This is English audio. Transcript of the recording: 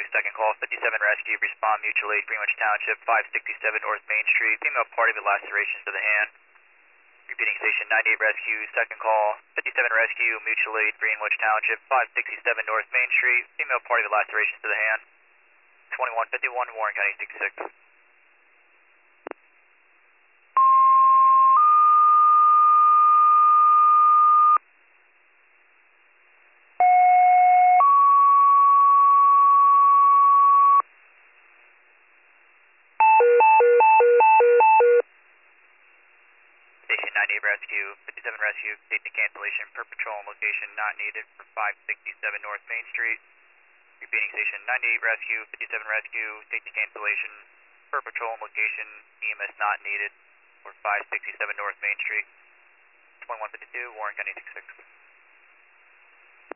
second call, 57 rescue, respond mutual aid, Greenwich Township, 567 North Main Street, female party with lacerations to the hand. Repeating station 98 rescue, second call, 57 rescue, mutual aid, Greenwich Township, 567 North Main Street, female party with lacerations to the hand. 2151, Warren County 66. Station 98 rescue, 57 rescue, state to cancellation per patrol and location not needed for 567 North Main Street. Repeating station 98 rescue, 57 rescue, state to cancellation per patrol and location EMS not needed for 567 North Main Street. 2152, Warren County 66.